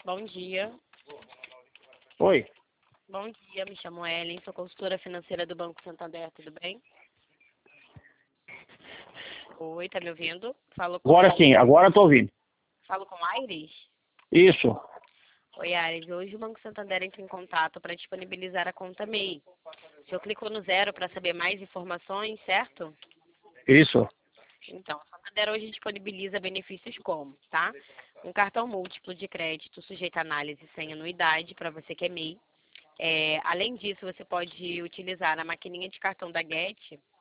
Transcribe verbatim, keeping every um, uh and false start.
Bom dia. Oi. Bom dia, me chamo Ellen, sou consultora financeira do Banco Santander, tudo bem? Oi, tá me ouvindo? Falo com Agora sim, agora eu tô ouvindo. Falo com Aires? Isso. Oi, Aires. Hoje o Banco Santander entra em contato para disponibilizar a conta M E I. O senhor clicou no zero para saber mais informações, certo? Isso. Então, o Santander hoje disponibiliza benefícios como, tá? Um cartão múltiplo de crédito sujeito a análise sem anuidade para você que é M E I. É, além disso, você pode utilizar a maquininha de cartão da Get